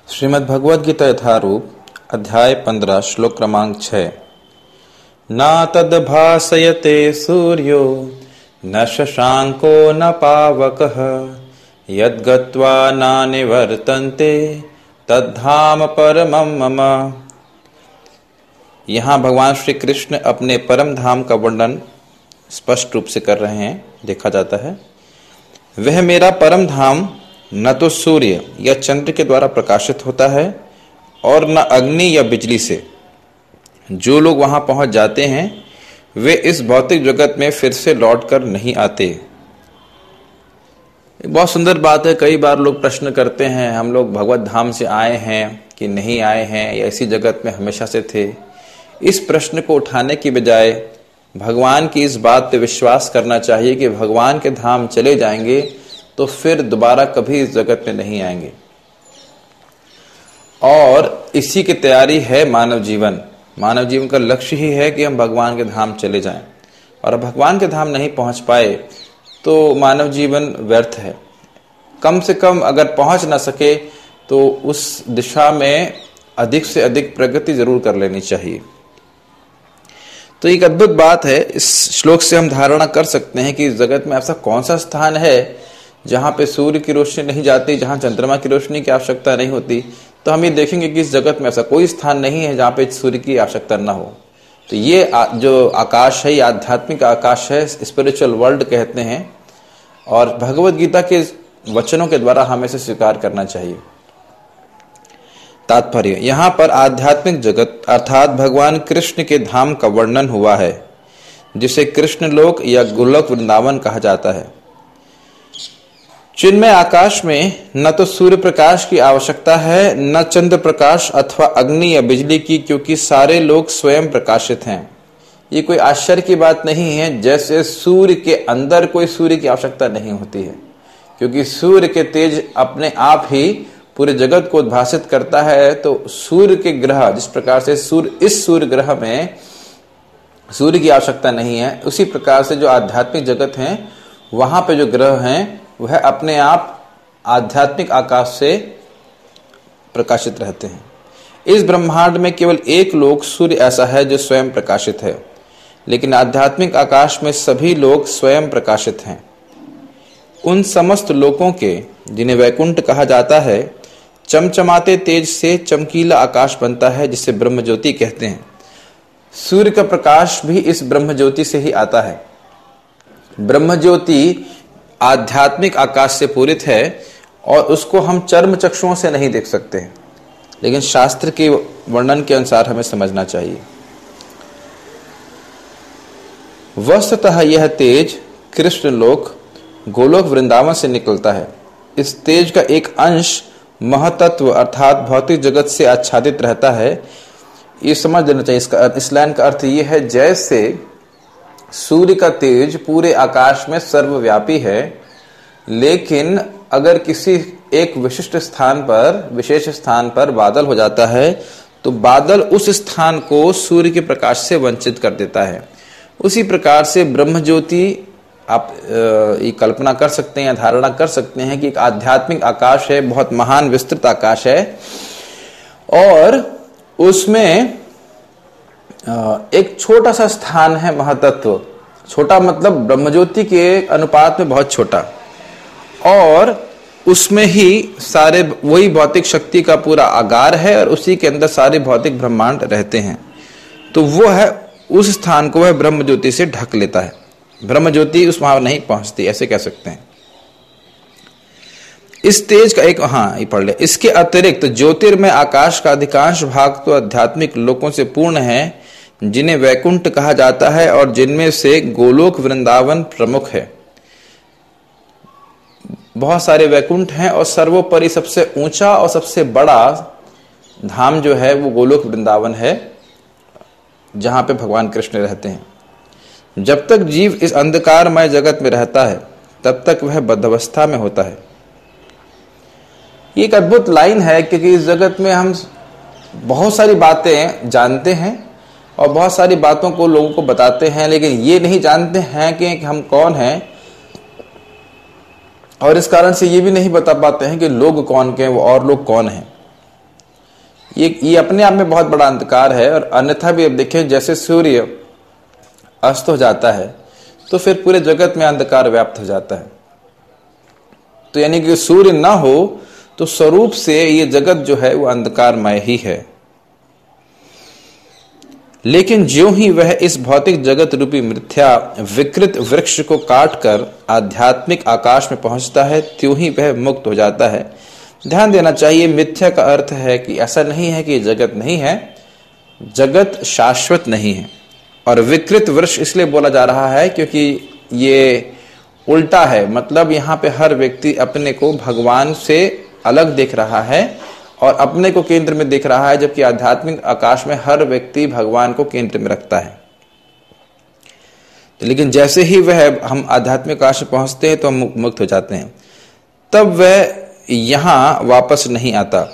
श्रीमद् भगवद गीता यथारूप अध्याय 15 श्लोक क्रमांक 6। न तद्भासयते सूर्यो न शशांको न पावकः यद्गत्वा न निवर्तन्ते तद्धाम परमं मम। यहाँ भगवान श्री कृष्ण अपने परम धाम का वर्णन स्पष्ट रूप से कर रहे हैं। देखा जाता है वह मेरा परम धाम न तो सूर्य या चंद्र के द्वारा प्रकाशित होता है और न अग्नि या बिजली से। जो लोग वहां पहुंच जाते हैं वे इस भौतिक जगत में फिर से लौटकर नहीं आते। बहुत सुंदर बात है। कई बार लोग प्रश्न करते हैं हम लोग भगवत धाम से आए हैं कि नहीं आए हैं या इसी जगत में हमेशा से थे। इस प्रश्न को उठाने की बजाय भगवान की इस बात पे विश्वास करना चाहिए कि भगवान के धाम चले जाएंगे तो फिर दोबारा कभी इस जगत में नहीं आएंगे। और इसी की तैयारी है मानव जीवन। मानव जीवन का लक्ष्य ही है कि हम भगवान के धाम चले जाएं। और भगवान के धाम नहीं पहुंच पाए तो मानव जीवन व्यर्थ है। कम से कम अगर पहुंच ना सके तो उस दिशा में अधिक से अधिक प्रगति जरूर कर लेनी चाहिए। तो एक अद्भुत बात है। इस श्लोक से हम धारणा कर सकते हैं कि इस जगत में ऐसा कौन सा स्थान है जहां पे सूर्य की रोशनी नहीं जाती, जहां चंद्रमा की रोशनी की आवश्यकता नहीं होती। तो हम ये देखेंगे कि इस जगत में ऐसा कोई स्थान नहीं है जहां पे सूर्य की आवश्यकता ना हो। तो ये जो आकाश है, ये आध्यात्मिक आकाश है, स्पिरिचुअल वर्ल्ड कहते हैं। और भगवत गीता के वचनों के द्वारा हमें इसे स्वीकार करना चाहिए। तात्पर्य, यहाँ पर आध्यात्मिक जगत अर्थात भगवान कृष्ण के धाम का वर्णन हुआ है जिसे कृष्ण लोक या गोलोक वृंदावन कहा जाता है। चिन्मय आकाश में न तो सूर्य प्रकाश की आवश्यकता है न चंद्र प्रकाश अथवा अग्नि या बिजली की, क्योंकि सारे लोग स्वयं प्रकाशित हैं। ये कोई आश्चर्य की बात नहीं है। जैसे सूर्य के अंदर कोई सूर्य की आवश्यकता नहीं होती है, क्योंकि सूर्य के तेज अपने आप ही पूरे जगत को उद्भासित करता है। तो सूर्य के ग्रह, जिस प्रकार से इस सूर्य ग्रह में सूर्य की आवश्यकता नहीं है, उसी प्रकार से जो आध्यात्मिक जगत है वहां पे जो ग्रह हैं वह अपने आप आध्यात्मिक आकाश से प्रकाशित रहते हैं। इस ब्रह्मांड में केवल एक लोक सूर्य ऐसा है जो स्वयं प्रकाशित है, लेकिन आध्यात्मिक आकाश में सभी लोग स्वयं प्रकाशित हैं। उन समस्त लोकों के, जिन्हें वैकुंठ कहा जाता है, चमचमाते तेज से चमकीला आकाश बनता है जिसे ब्रह्म ज्योति कहते हैं। सूर्य का प्रकाश भी इस ब्रह्म ज्योति से ही आता है। ब्रह्म ज्योति आध्यात्मिक आकाश से पूरित है और उसको हम चर्म चक्षुओं से नहीं देख सकते हैं, लेकिन शास्त्र के वर्णन के अनुसार हमें समझना चाहिए। वस्तुतः यह तेज कृष्ण लोक गोलोक वृंदावन से निकलता है। इस तेज का एक अंश महतत्व अर्थात भौतिक जगत से आच्छादित रहता है। ये समझ लेना चाहिए। इस लाइन का अर्थ ये है, जैसे सूर्य का तेज पूरे आकाश में सर्वव्यापी है, लेकिन अगर किसी एक विशिष्ट स्थान पर, विशेष स्थान पर बादल हो जाता है तो बादल उस स्थान को सूर्य के प्रकाश से वंचित कर देता है। उसी प्रकार से ब्रह्म ज्योति, आप ये कल्पना कर सकते हैं या धारणा कर सकते हैं कि एक आध्यात्मिक आकाश है, बहुत महान विस्तृत आकाश है, और उसमें एक छोटा सा स्थान है महतत्व। छोटा मतलब ब्रह्मज्योति के अनुपात में बहुत छोटा, और उसमें ही सारे वही भौतिक शक्ति का पूरा आगार है और उसी के अंदर सारे भौतिक ब्रह्मांड रहते हैं। तो वो है, उस स्थान को वह ब्रह्मज्योति से ढक लेता है। ब्रह्मज्योति उस वहां नहीं पहुंचती, ऐसे कह सकते हैं। इस तेज का एक, ये पढ़ ले। इसके अतिरिक्त ज्योतिर्मय आकाश का अधिकांश भाग तो आध्यात्मिक लोकों से पूर्ण है, जिन्हें वैकुंठ कहा जाता है, और जिनमें से गोलोक वृंदावन प्रमुख है। बहुत सारे वैकुंठ हैं और सर्वोपरि सबसे ऊंचा और सबसे बड़ा धाम जो है वो गोलोक वृंदावन है, जहां पे भगवान कृष्ण रहते हैं। जब तक जीव इस अंधकारमय जगत में रहता है तब तक वह बद्धावस्था में होता है। ये एक अद्भुत लाइन है, क्योंकि इस जगत में हम बहुत सारी बातें जानते हैं और बहुत सारी बातों को लोगों को बताते हैं, लेकिन ये नहीं जानते हैं कि हम कौन हैं, और इस कारण से ये भी नहीं बता पाते हैं कि लोग कौन के हैं और लोग कौन हैं। ये अपने आप में बहुत बड़ा अंधकार है। और अन्यथा भी अब देखें, जैसे सूर्य अस्त हो जाता है तो फिर पूरे जगत में अंधकार व्याप्त हो जाता है। तो यानी कि सूर्य ना हो तो स्वरूप से ये जगत जो है वो अंधकारमय ही है। लेकिन ज्यों ही वह इस भौतिक जगत रूपी मिथ्या विकृत वृक्ष को काटकर आध्यात्मिक आकाश में पहुंचता है, त्यों ही वह मुक्त हो जाता है। ध्यान देना चाहिए, मिथ्या का अर्थ है कि ऐसा नहीं है कि ये जगत नहीं है, जगत शाश्वत नहीं है। और विकृत वृक्ष इसलिए बोला जा रहा है क्योंकि ये उल्टा है, मतलब यहाँ पे हर व्यक्ति अपने को भगवान से अलग देख रहा है और अपने को केंद्र में देख रहा है, जबकि आध्यात्मिक आकाश में हर व्यक्ति भगवान को केंद्र में रखता है। तो लेकिन जैसे ही हम आध्यात्मिक आकाश में पहुंचते हैं तो हम मुक्त हो जाते हैं, तब वह यहां वापस नहीं आता।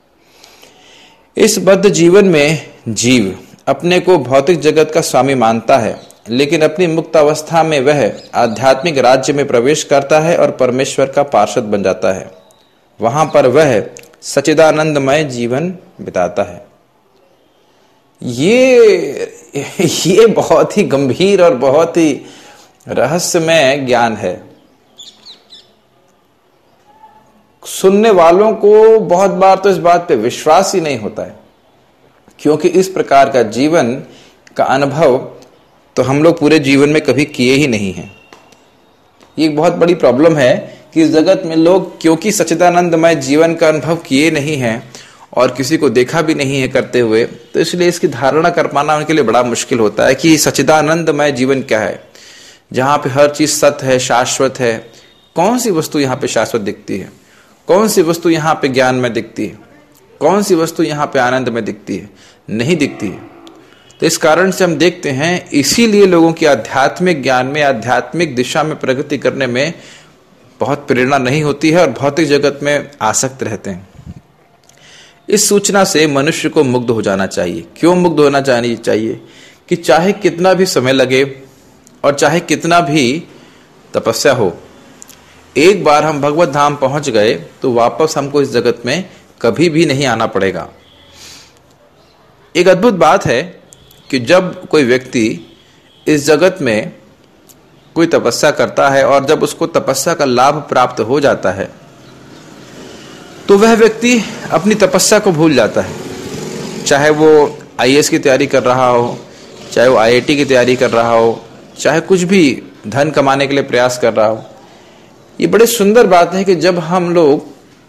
इस बद्ध जीवन में जीव अपने को भौतिक जगत का स्वामी मानता है, लेकिन अपनी मुक्त अवस्था में वह आध्यात्मिक राज्य में प्रवेश करता है और परमेश्वर का पार्षद बन जाता है। वहां पर वह सच्चिदानंदमय जीवन बिताता है। ये बहुत ही गंभीर और बहुत ही रहस्यमय ज्ञान है। सुनने वालों को बहुत बार तो इस बात पे विश्वास ही नहीं होता है, क्योंकि इस प्रकार का जीवन का अनुभव तो हम लोग पूरे जीवन में कभी किए ही नहीं हैं। ये एक बहुत बड़ी प्रॉब्लम है कि इस जगत में लोग क्योंकि सच्चिदानंदमय जीवन का अनुभव किए नहीं हैं और किसी को देखा भी नहीं है करते हुए, तो इसलिए इसकी धारणा कर पाना उनके लिए बड़ा मुश्किल होता है कि सच्चिदानंदमय जीवन क्या है, जहां पे हर चीज सत्य है, शाश्वत है। कौन सी वस्तु यहाँ पे शाश्वत दिखती है? कौन सी वस्तु यहाँ पे ज्ञान में दिखती है? कौन सी वस्तु यहाँ पे आनंद में दिखती है? नहीं दिखती है। तो इस कारण से हम देखते हैं, इसीलिए लोगों की आध्यात्मिक ज्ञान में, आध्यात्मिक दिशा में प्रगति करने में बहुत प्रेरणा नहीं होती है और भौतिक जगत में आसक्त रहते हैं। इस सूचना से मनुष्य को मुग्ध हो जाना चाहिए। क्यों मुग्ध होना चाहिए? कि चाहे कितना भी समय लगे और चाहे कितना भी तपस्या हो, एक बार हम भगवत धाम पहुंच गए तो वापस हमको इस जगत में कभी भी नहीं आना पड़ेगा। एक अद्भुत बात है कि जब कोई व्यक्ति इस जगत में कोई तपस्या करता है और जब उसको तपस्या का लाभ प्राप्त हो जाता है, तो वह व्यक्ति अपनी तपस्या को भूल जाता है। चाहे वो आईएएस की तैयारी कर रहा हो, चाहे वो आईआईटी की तैयारी कर रहा हो, चाहे कुछ भी धन कमाने के लिए प्रयास कर रहा हो। ये बड़ी सुंदर बात है कि जब हम लोग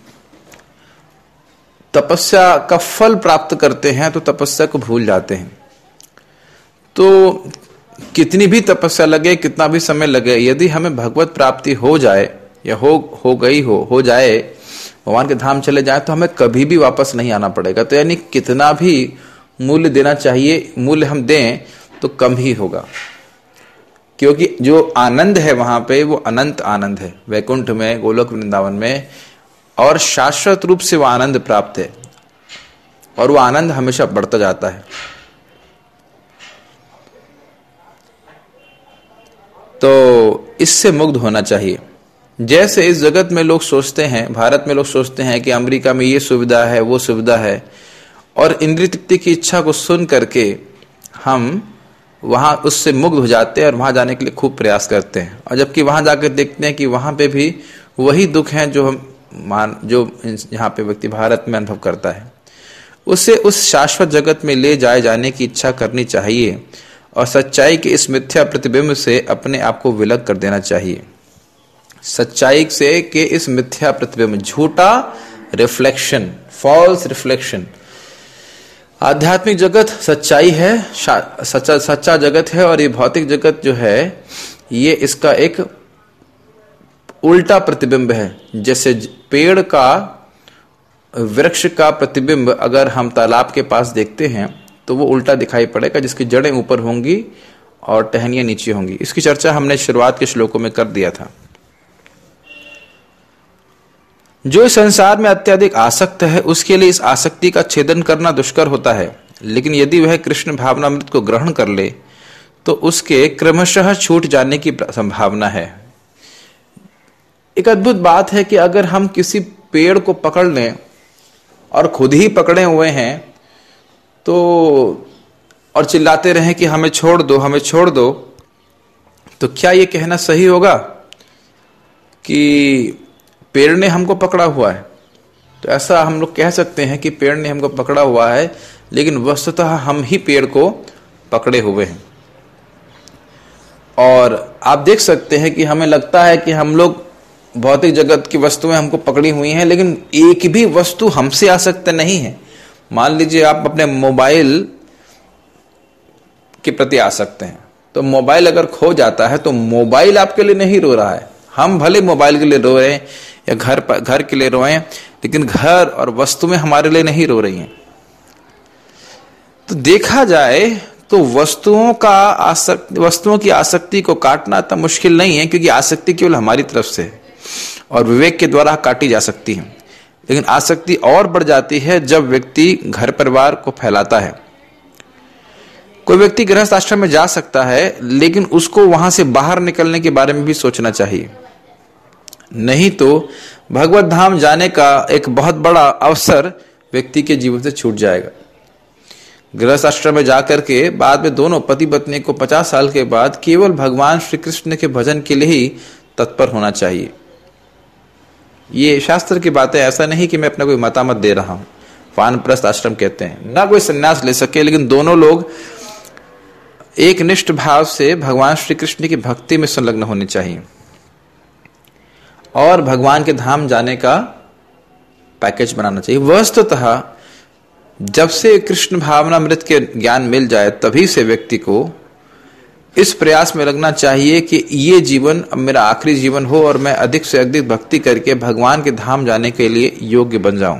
तपस्या का फल प्राप्त करते हैं तो तपस्या को भूल जाते हैं। तो कितनी भी तपस्या लगे, कितना भी समय लगे, यदि हमें भगवत प्राप्ति हो जाए या हो जाए, भगवान के धाम चले जाए, तो हमें कभी भी वापस नहीं आना पड़ेगा। तो यानी कितना भी मूल्य देना चाहिए, मूल्य हम दें तो कम ही होगा, क्योंकि जो आनंद है वहां पे वो अनंत आनंद है, वैकुंठ में, गोलोक वृंदावन में, और शाश्वत रूप से वो आनंद प्राप्त है और वो आनंद हमेशा बढ़ता जाता है। तो इससे मुग्ध होना चाहिए। जैसे इस जगत में लोग सोचते हैं, भारत में लोग सोचते हैं कि अमेरिका में ये सुविधा है, वो सुविधा है, और इंद्रिय तृप्ति की इच्छा को सुन करके हम वहां उससे मुग्ध हो जाते हैं और वहां जाने के लिए खूब प्रयास करते हैं, और जबकि वहां जाकर देखते हैं कि वहां पे भी वही दुख हैं जो यहाँ पे व्यक्ति भारत में अनुभव करता है। उसे उस शाश्वत जगत में ले जाने की इच्छा करनी चाहिए और सच्चाई के इस मिथ्या प्रतिबिंब से अपने आप को विलग कर देना चाहिए। सच्चाई से के इस मिथ्या प्रतिबिंब, झूठा रिफ्लेक्शन, फॉल्स रिफ्लेक्शन। आध्यात्मिक जगत सच्चाई है, सच्चा जगत है, और ये भौतिक जगत जो है ये इसका एक उल्टा प्रतिबिंब है। जैसे पेड़ का, वृक्ष का प्रतिबिंब अगर हम तालाब के पास देखते हैं तो वो उल्टा दिखाई पड़ेगा, जिसकी जड़ें ऊपर होंगी और टहनियां नीचे होंगी। इसकी चर्चा हमने शुरुआत के श्लोकों में कर दिया था। जो इस संसार में अत्यधिक आसक्त है उसके लिए इस आसक्ति का छेदन करना दुष्कर होता है, लेकिन यदि वह कृष्ण भावनामृत को ग्रहण कर ले तो उसके क्रमशः छूट जाने की संभावना है। एक अद्भुत बात है कि अगर हम किसी पेड़ को पकड़ लें और खुद ही पकड़े हुए हैं तो और चिल्लाते रहे कि हमें छोड़ दो, हमें छोड़ दो, तो क्या ये कहना सही होगा कि पेड़ ने हमको पकड़ा हुआ है? तो ऐसा हम लोग कह सकते हैं कि पेड़ ने हमको पकड़ा हुआ है, लेकिन वस्तुतः हम ही पेड़ को पकड़े हुए हैं। और आप देख सकते हैं कि हमें लगता है कि हम लोग भौतिक जगत की वस्तुएं हमको पकड़ी हुई हैं, लेकिन एक भी वस्तु हमसे आसक्त नहीं है। मान लीजिए आप अपने मोबाइल के प्रति आसक्त हैं, तो मोबाइल अगर खो जाता है तो मोबाइल आपके लिए नहीं रो रहा है। हम भले मोबाइल के लिए रो रहे हैं या घर के लिए रोए, लेकिन घर और वस्तुएं हमारे लिए नहीं रो रही हैं। तो देखा जाए तो वस्तुओं की आसक्ति को काटना इतना मुश्किल नहीं है, क्योंकि आसक्ति केवल हमारी तरफ से है और विवेक के द्वारा काटी जा सकती है। लेकिन आसक्ति और बढ़ जाती है जब व्यक्ति घर परिवार को फैलाता है। कोई व्यक्ति गृहस्थ आश्रम में जा सकता है, लेकिन उसको वहां से बाहर निकलने के बारे में भी सोचना चाहिए, नहीं तो भगवत धाम जाने का एक बहुत बड़ा अवसर व्यक्ति के जीवन से छूट जाएगा। गृहस्थ आश्रम में जाकर के बाद में दोनों पति पत्नी को 50 साल के बाद केवल भगवान श्री कृष्ण के भजन के लिए ही तत्पर होना चाहिए। ये शास्त्र की बात है, ऐसा नहीं कि मैं अपना कोई मतामत दे रहा हूं। वानप्रस्थ आश्रम कहते हैं ना कोई सन्यास ले सके, लेकिन दोनों लोग एक निष्ठ भाव से भगवान श्री कृष्ण की भक्ति में संलग्न होने चाहिए और भगवान के धाम जाने का पैकेज बनाना चाहिए। वस्तुतः जब से कृष्ण भावनामृत के ज्ञान मिल जाए तभी से व्यक्ति को इस प्रयास में लगना चाहिए कि ये जीवन अब मेरा आखिरी जीवन हो और मैं अधिक से अधिक भक्ति करके भगवान के धाम जाने के लिए योग्य बन जाऊं।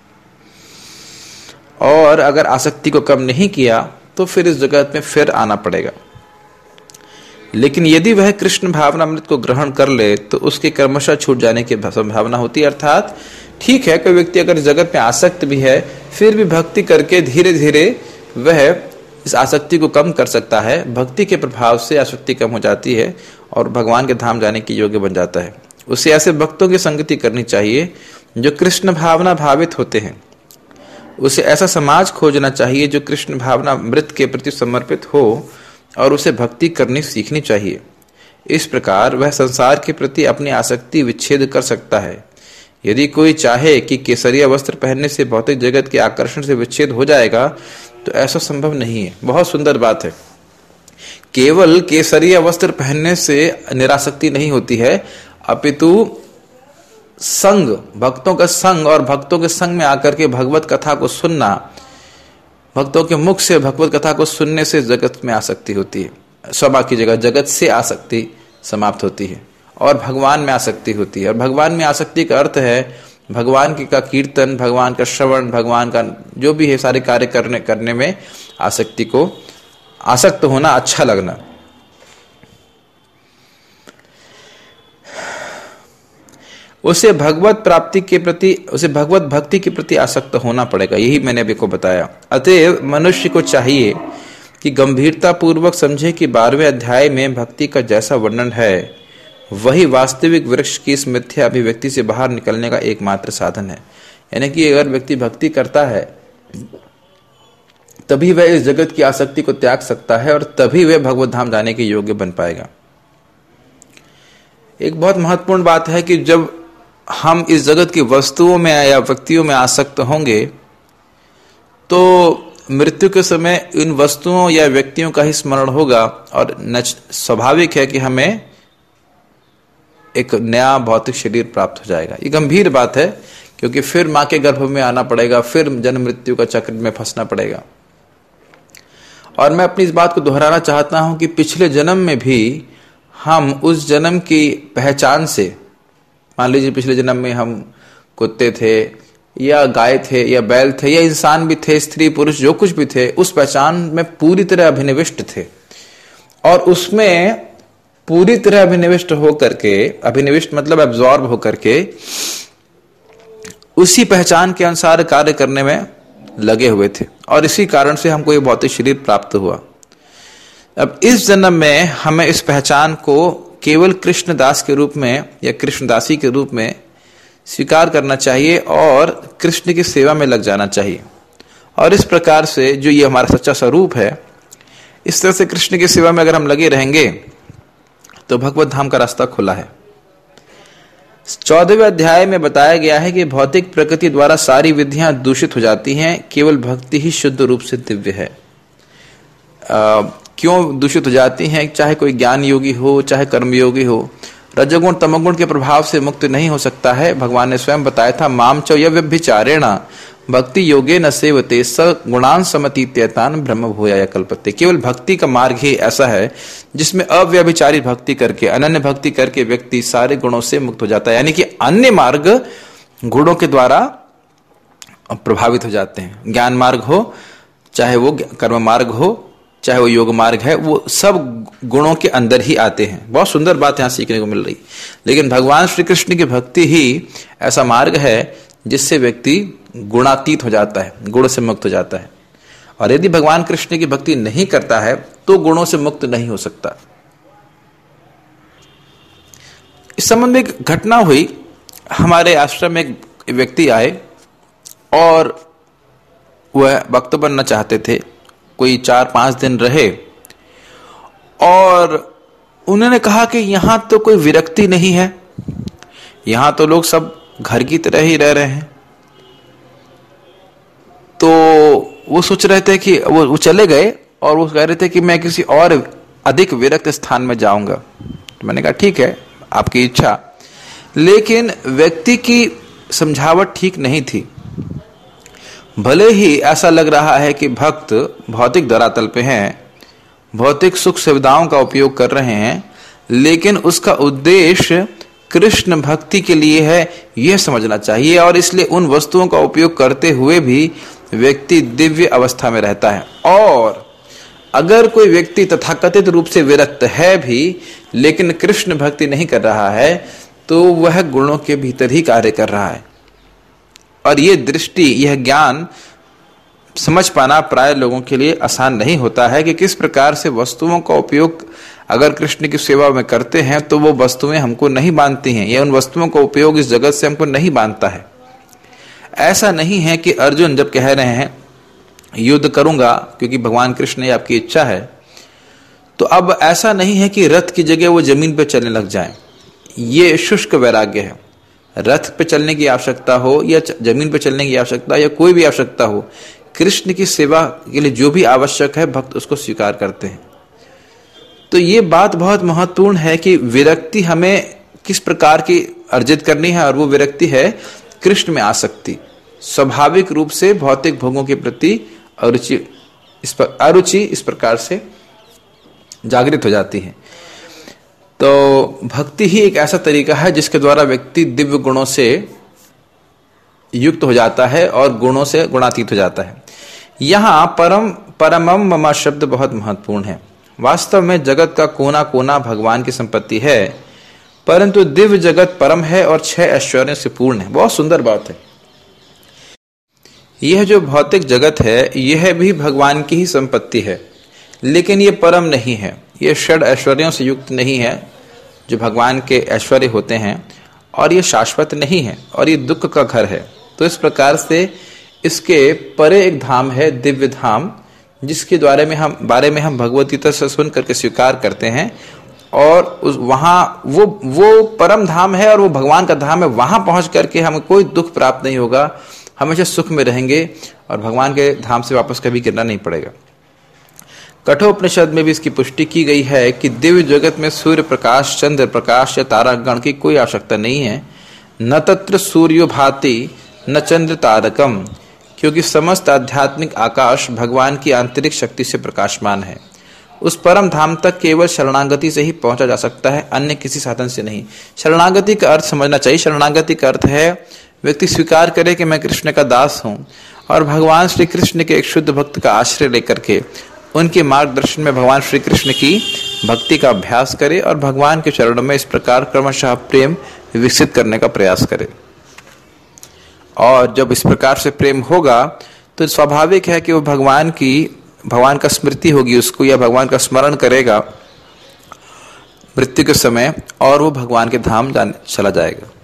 और अगर आसक्ति को कम नहीं किया तो फिर इस जगत में फिर आना पड़ेगा। लेकिन यदि वह कृष्ण भावनामृत को ग्रहण कर ले तो उसके क्रमशः छूट जाने की संभावना होती है। अर्थात ठीक है, कोई व्यक्ति अगर जगत में आसक्त भी है, फिर भी भक्ति करके धीरे धीरे वह इस आसक्ति को कम कर सकता है। भक्ति के प्रभाव से आसक्ति कम हो जाती है और भगवान के धाम जाने के योग्य बन जाता है। उसे ऐसे भक्तों की संगति करनी चाहिए जो कृष्ण भावना भावित होते हैं। उसे ऐसा समाज खोजना चाहिए जो कृष्ण भावना अमृत के प्रति समर्पित हो और उसे भक्ति करनी सीखनी चाहिए। इस प्रकार वह संसार के प्रति अपनी आसक्ति विच्छेद कर सकता है। यदि कोई चाहे कि केसरिया वस्त्र पहनने से भौतिक जगत के आकर्षण से विच्छेद हो जाएगा तो ऐसा संभव नहीं है। बहुत सुंदर बात है। केवल केसरिया वस्त्र पहनने से निरासक्ति नहीं होती है, अपितु संग, भक्तों का संग और भक्तों के संग में आकर के भगवत कथा को सुनना, भक्तों के मुख से भगवत कथा को सुनने से जगत में आसक्ति होती है। स्वभा की जगह जगत से आसक्ति समाप्त होती है और भगवान में आसक्ति होती है। और भगवान में आसक्ति का अर्थ है भगवान का कीर्तन, भगवान का श्रवण, भगवान का जो भी है सारे कार्य करने में आसक्ति को आसक्त होना, अच्छा लगना। उसे भगवत प्राप्ति के प्रति, उसे भगवत भक्ति के प्रति आसक्त होना पड़ेगा। यही मैंने अभी को बताया। अतएव मनुष्य को चाहिए कि गंभीरता पूर्वक समझे कि 12वें अध्याय में भक्ति का जैसा वर्णन है वही वास्तविक वृक्ष की इस मिथ्या अभिव्यक्ति से बाहर निकलने का एकमात्र साधन है। यानी कि अगर व्यक्ति भक्ति करता है तभी वह इस जगत की आसक्ति को त्याग सकता है और तभी वह भगवत धाम जाने के योग्य बन पाएगा। एक बहुत महत्वपूर्ण बात है कि जब हम इस जगत की वस्तुओं में या व्यक्तियों में आसक्त होंगे तो मृत्यु के समय इन वस्तुओं या व्यक्तियों का ही स्मरण होगा और स्वाभाविक है कि हमें एक नया भौतिक शरीर प्राप्त हो जाएगा। ये गंभीर बात है, क्योंकि फिर मां के गर्भ में आना पड़ेगा, फिर जन्म मृत्यु का चक्र में फंसना पड़ेगा। और मैं अपनी इस बात को दोहराना चाहता हूं कि पिछले जन्म में भी हम उस जन्म की पहचान से, मान लीजिए पिछले जन्म में हम कुत्ते थे या गाय थे या बैल थे या इंसान भी थे, स्त्री पुरुष जो कुछ भी थे, उस पहचान में पूरी तरह अभिनिविष्ट थे और उसमें पूरी तरह अभिनिविष्ट होकर के, अभिनिविष्ट मतलब एब्जॉर्ब होकर के उसी पहचान के अनुसार कार्य करने में लगे हुए थे और इसी कारण से हमको ये भौतिक शरीर प्राप्त हुआ। अब इस जन्म में हमें इस पहचान को केवल कृष्णदास के रूप में या कृष्णदासी के रूप में स्वीकार करना चाहिए और कृष्ण की सेवा में लग जाना चाहिए। और इस प्रकार से जो ये हमारा सच्चा स्वरूप है, इस तरह से कृष्ण की सेवा में अगर हम लगे रहेंगे तो भगवत धाम का रास्ता खुला है। 14वें अध्याय में बताया गया है कि भौतिक प्रकृति द्वारा सारी विधियां दूषित हो जाती हैं, केवल भक्ति ही शुद्ध रूप से दिव्य है। क्यों दूषित हो जाती हैं? चाहे कोई ज्ञान योगी हो, चाहे कर्म योगी हो, रजोगुण तमोगुण के प्रभाव से मुक्त नहीं हो सकता है। भगवान ने स्वयं बताया था, माम च व्यभिचारेण भक्ति योगे न सेवते स गुणान समतीत्यतान ब्रह्म भूयाय कल्पते। केवल भक्ति का मार्ग ही ऐसा है जिसमें अव्यभिचारी भक्ति करके, अनन्य भक्ति करके व्यक्ति सारे गुणों से मुक्त हो जाता है। यानी कि अन्य मार्ग गुणों के द्वारा प्रभावित हो जाते हैं। ज्ञान मार्ग हो, चाहे वो कर्म मार्ग हो, चाहे वो योग मार्ग है, वो सब गुणों के अंदर ही आते हैं। बहुत सुंदर बात यहां सीखने को मिल रही। लेकिन भगवान श्री कृष्ण की भक्ति ही ऐसा मार्ग है जिससे व्यक्ति गुणातीत हो जाता है, गुण से मुक्त हो जाता है। और यदि भगवान कृष्ण की भक्ति नहीं करता है तो गुणों से मुक्त नहीं हो सकता। इस संबंध में एक घटना हुई। हमारे आश्रम में एक व्यक्ति आए और वह भक्त बनना चाहते थे। कोई 4-5 दिन रहे और उन्होंने कहा कि यहां तो कोई विरक्ति नहीं है, यहां तो लोग सब घर की तरह ही रह रहे हैं। तो वो सोच रहे थे कि वो चले गए और वो कह रहे थे कि मैं किसी और अधिक विरक्त स्थान में जाऊंगा। तो मैंने कहा ठीक है, आपकी इच्छा। लेकिन व्यक्ति की समझावट ठीक नहीं थी। भले ही ऐसा लग रहा है कि भक्त भौतिक धरातल पे हैं, भौतिक सुख सुविधाओं का उपयोग कर रहे हैं, लेकिन उसका उद्देश्य कृष्ण भक्ति के लिए है, यह समझना चाहिए। और इसलिए उन वस्तुओं का उपयोग करते हुए भी व्यक्ति दिव्य अवस्था में रहता है। और अगर कोई व्यक्ति तथाकथित रूप से विरक्त है भी, लेकिन कृष्ण भक्ति नहीं कर रहा है, तो वह गुणों के भीतर ही कार्य कर रहा है। और ये दृष्टि, यह ज्ञान समझ पाना प्राय लोगों के लिए आसान नहीं होता है कि किस प्रकार से वस्तुओं का उपयोग अगर कृष्ण की सेवा में करते हैं तो वो वस्तुएं हमको नहीं बांधती हैं, या उन वस्तुओं का उपयोग इस जगत से हमको नहीं बांधता है। ऐसा नहीं है कि अर्जुन जब कह रहे हैं युद्ध करूंगा क्योंकि भगवान कृष्ण ने आपकी इच्छा है, तो अब ऐसा नहीं है कि रथ की जगह वो जमीन पर चलने लग जाए। ये शुष्क वैराग्य है। रथ पे चलने की आवश्यकता हो या जमीन पे चलने की आवश्यकता या कोई भी आवश्यकता हो, कृष्ण की सेवा के लिए जो भी आवश्यक है भक्त उसको स्वीकार करते हैं। तो ये बात बहुत महत्वपूर्ण है कि विरक्ति हमें किस प्रकार की अर्जित करनी है, और वो विरक्ति है कृष्ण में आसक्ति। स्वाभाविक रूप से भौतिक भोगों के प्रति अरुचि इस प्रकार से जागृत हो जाती है। तो भक्ति ही एक ऐसा तरीका है जिसके द्वारा व्यक्ति दिव्य गुणों से युक्त हो जाता है और गुणों से गुणातीत हो जाता है। यहाँ परमम मम शब्द बहुत महत्वपूर्ण है। वास्तव में जगत का कोना कोना भगवान की संपत्ति है, परंतु दिव्य जगत परम है और 6 ऐश्वर्यों से पूर्ण है। बहुत सुंदर बात है। यह जो भौतिक जगत है यह भी भगवान की ही संपत्ति है, लेकिन यह परम नहीं है। यह 6 ऐश्वर्यों से युक्त नहीं है जो भगवान के ऐश्वर्य होते हैं, और यह शाश्वत नहीं है, और यह दुख का घर है। तो इस प्रकार से इसके परे एक धाम है, दिव्य धाम, जिसके बारे में हम भगवत गीता से सुन करके स्वीकार करते हैं। और वहां वो परम धाम है और वो भगवान का धाम है। वहां पहुंच करके हमें कोई दुख प्राप्त नहीं होगा, हमेशा सुख में रहेंगे और भगवान के धाम से वापस कभी गिरना नहीं पड़ेगा। कठोपनिषद में भी इसकी पुष्टि की गई है कि दिव्य जगत में सूर्य प्रकाश, चंद्र प्रकाश या तारागण की कोई आवश्यकता नहीं है। न तत्र सूर्यो भाति न चंद्र तारकम, क्योंकि समस्त आध्यात्मिक आकाश भगवान की आंतरिक शक्ति से प्रकाशमान है। उस परम धाम तक केवल शरणागति से ही पहुंचा जा सकता है, अन्य किसी साधन से नहीं। शरणागति का अर्थ समझना चाहिए। शरणागति का अर्थ है व्यक्ति स्वीकार करे कि मैं कृष्ण का दास हूं, और भगवान श्री कृष्ण के एक शुद्ध भक्त का आश्रय लेकर के उनके मार्गदर्शन में भगवान श्री कृष्ण की भक्ति का अभ्यास करे और भगवान के चरणों में इस प्रकार क्रमशः प्रेम विकसित करने का प्रयास करे। और जब इस प्रकार से प्रेम होगा तो स्वाभाविक है कि वो भगवान का स्मृति होगी उसको, या भगवान का स्मरण करेगा मृत्यु के समय, और वो भगवान के धाम चला जाएगा।